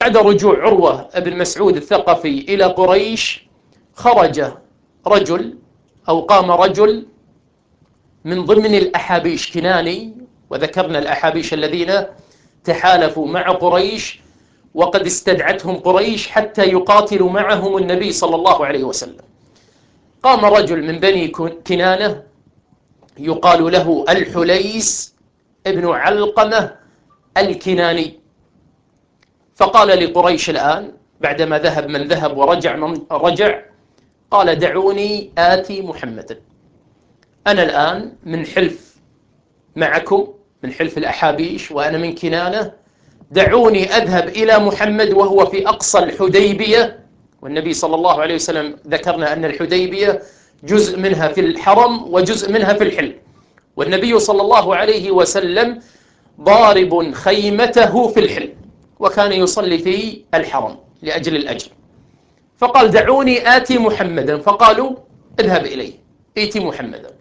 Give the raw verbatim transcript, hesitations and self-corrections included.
بعد رجوع عروة بن مسعود الثقفي إلى قريش، خرج رجل أو قام رجل من ضمن الأحابيش كناني، وذكرنا الأحابيش الذين تحالفوا مع قريش وقد استدعتهم قريش حتى يقاتلوا معهم النبي صلى الله عليه وسلم. قام رجل من بني كنانة يقال له الحليس ابن علقمة الكناني، فقال لقريش الآن بعدما ذهب من ذهب ورجع من رجع، قال دعوني آتي محمدا، أنا الآن من حلف معكم، من حلف الأحابيش، وأنا من كنانة، دعوني أذهب إلى محمد وهو في أقصى الحديبية. والنبي صلى الله عليه وسلم ذكرنا أن الحديبية جزء منها في الحرم وجزء منها في الحل، والنبي صلى الله عليه وسلم ضارب خيمته في الحل، وكان يصلي في الحرم لأجل الأجر. فقال دعوني آتي محمدا، فقالوا اذهب إليه، ائتي محمدا.